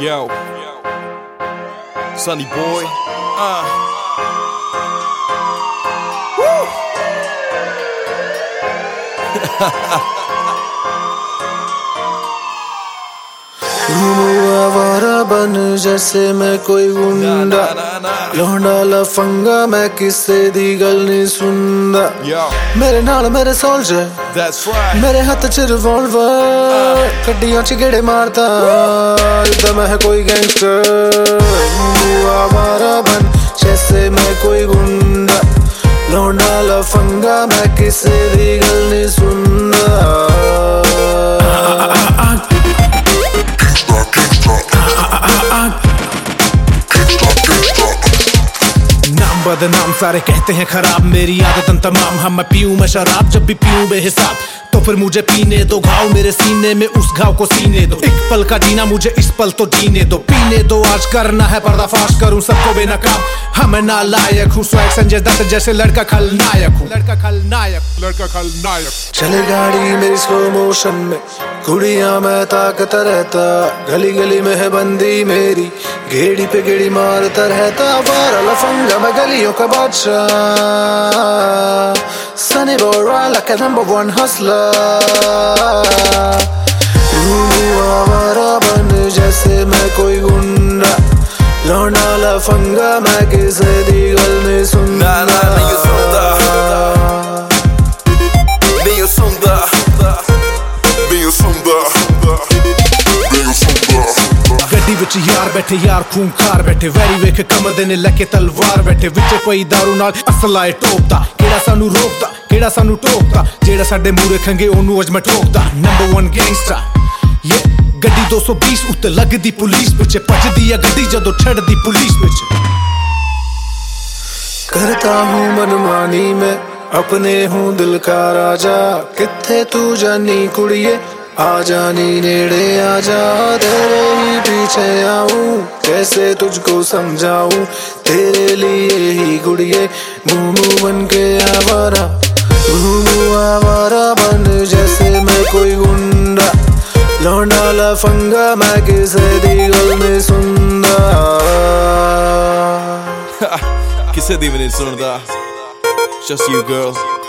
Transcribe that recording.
Yo, Sunny boy. Woo. आवारा बन जैसे मैं कोई गुंडा लौंडा लफंगा मैं किसे दी गल नहीं सुनदा मेरे नाल मेरे सोल्जर मेरे हाथ च रिवॉल्वर गड्डियां च गेड़े मारदा इदा मैं कोई गैंगस्टर आवारा बन जैसे मैं कोई गुंडा लौंडा लफंगा मैं किसे दी गल नहीं सुनदा बदनाम सारे कहते हैं खराब मेरी आदतन तमाम हम मैं पीऊं मैं शराब जब भी पीऊं बेहिसाब तो फिर मुझे पीने दो घाव मेरे सीने में उस घाव को सीने दो एक पल का जीना मुझे इस पल तो जीने दो पीने दो आज करना है पर्दाफाश करूं सबको बेनकाब हाँ मैं नालायक हूँ स्वैग संजय दत्त जैसे लड़का खलनायक हूँ लड़का खलनायक चले गाड़ी मेरी स्लो मोशन में कुड़ियां मैं ताकता रहता गली गली में है बंदी मेरी गेड़ी पे गेड़ी मारता रहता वारा लफंगा मैं गलियों का बादशाह Sunny boy ride like a #1 hustler आवारा बन जैसे मैं कोई गुंडा लौंडा लफंगा मैं किसे दी गल नहीं सुनदा गड्डी विच यार बैठे यार खूंखार बैठे वैरी वेख कमर देने लैके तलवार बैठे विच कोई दारू नाल असलाए टोकदा केड़ा सानू रोकदा केड़ा सानू टोकदा जेड़ा साडे मूरे खंगे ओनू अज मैं ठोकदा #1 गैंगस्टर ये गड्डी 220 उत्ते लगदी पुलिस पिछे भजदी है गड्डी जदों छड़दी पुलिस पिछे करता हूँ मनमानी में अपने हूँ दिल का राजा किथे तू जानी कुड़िए आ जानी नेड़े आजा तेरे ही पीछे आऊं कैसे तुझको समझाऊं तेरे लिए ही गुड़िए घूमू बन के आवारा घूमू आवारा बन जैसे मैं कोई गुंडा लौंडा लफंगा मैं किसे दी गल में सुनदा किसे दी नहीं सुनदा Just you girl